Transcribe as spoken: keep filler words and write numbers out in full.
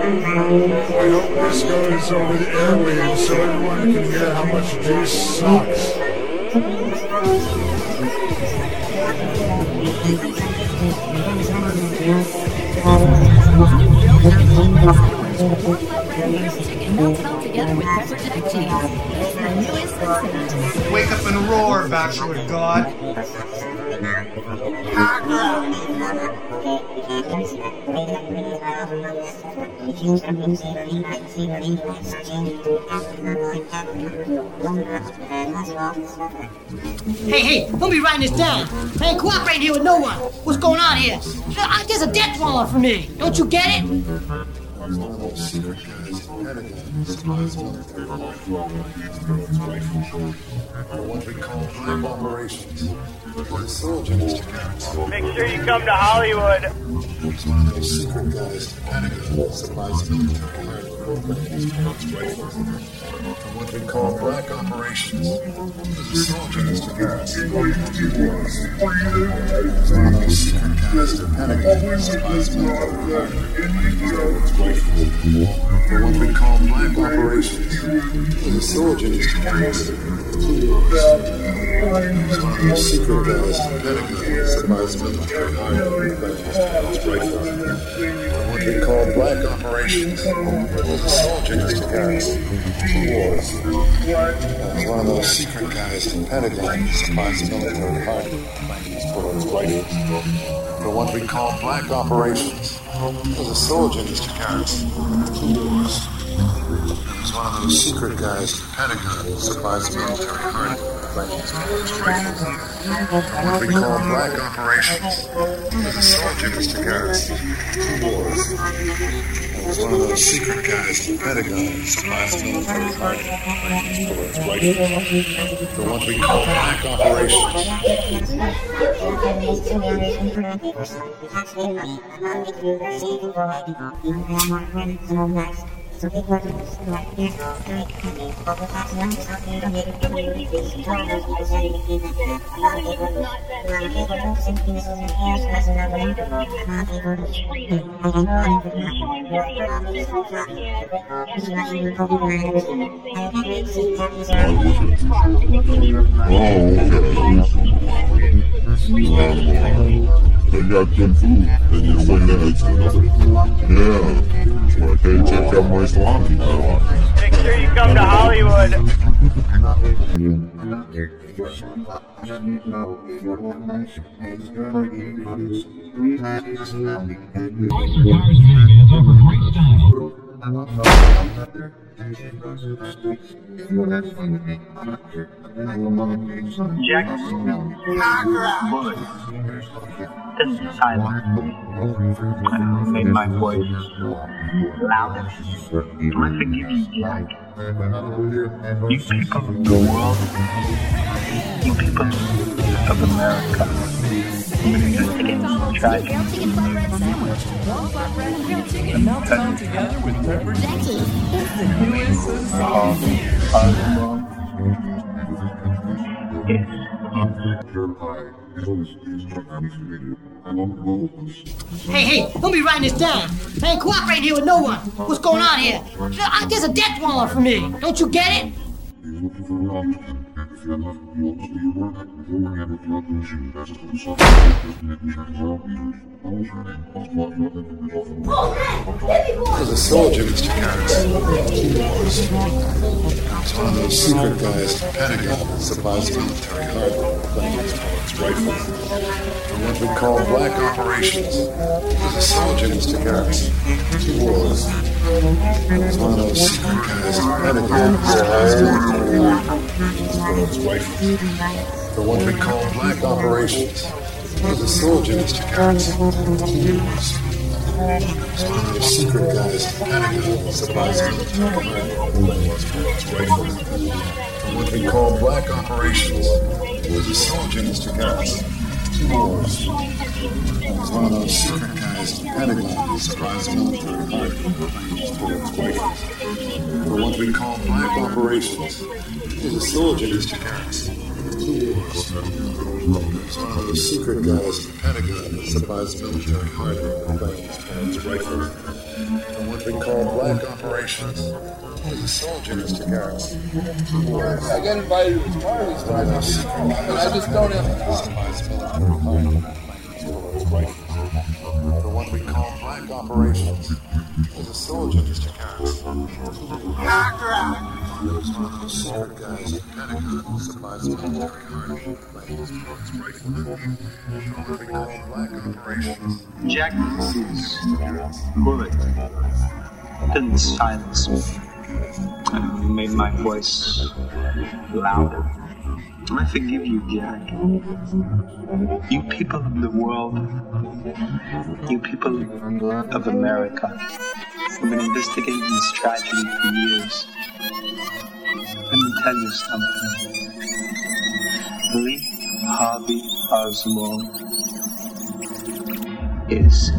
I hope this goes over the airwaves so everyone can hear how much juice sucks. Wake up and roar, Bachelor God. Hey, hey, don't be writing this down. I ain't cooperating here with no one. What's going on here? There's a death warrant for me. Don't you get it? Secret guys, Pentagon, supplies military for what we call black operations. The soldier, Mister Garrett. Make sure you come to Hollywood. He's one of those secret guys, Pentagon, supplies military hardware. For what we call black operations. The soldier, Mister Garrett. He's one of those secret guys, Pentagon, supplies military hardware. For what we call black operations. The soldier is to carry He's one of those secret guys, Pentagon, supplies military hardware. For what we call black operations. The soldier is to carry He's one of those secret guys, Pentagon, supplies military hardware. For what we call black operations. The soldier, Mister Garrett. He's one of those secret guys, Pentagon, supplies military hardware. What we call black operations. The soldier, Mister Garrett. He's one of those secret guys, Pentagon, supplies military hardware. For what we call black operations. They got good food, and you say that. Yeah. Like, hey, check out my salami. Make sure you come to Hollywood. Jack. This is silent. I made my voice louder. Terrific you like. You people of the world, you people of America, try to Melt down together with pepper Jackie. It's the newest song. Hey, hey, don't be writing this down. I ain't cooperating here with no one. What's going on here? There's a death warrant for me. Don't you get it? There's a soldier, Mister Garrett. He's one of those secret guys, Pentagon, supplies military hardware, rifles. For what we call black operations. There's a soldier, Mister Garrett. He was. He's one of those secret guys, Pentagon, supplies military hardware, rifles. For what we call black operations. There's a soldier, Mister Garrett. He was. He's one of those secret guys, Pentagon, supplies military rifles. For what we call black operations. There's a soldier, Mister Garrett. He was. He's one of those secret guys, Pentagon, supplies military rifles. For what we call black operations. There's a soldier, Mister Garrett. Two wars. It's one of those secret guys at the Pentagon that supplies military hardware, playing his parents' rifles. And what we call black operations. He's a soldier, Mister Garrett. Two wars. I get invited to his parties, but I just, I just don't have time. Supplies military hardware, playing his parents' rifles. For what we call black operations. He's a soldier, Mister Garrett. He's one of those secret guys at the Pentagon who supplies military hardware, playing his parents' rifles. For what we call black operations. Jack is bullet didn't silence me. It made my voice louder. I forgive you, Jack. You people of the world, you people of America, have been investigating this tragedy for years. Let me tell you something. Lee Harvey Oswald is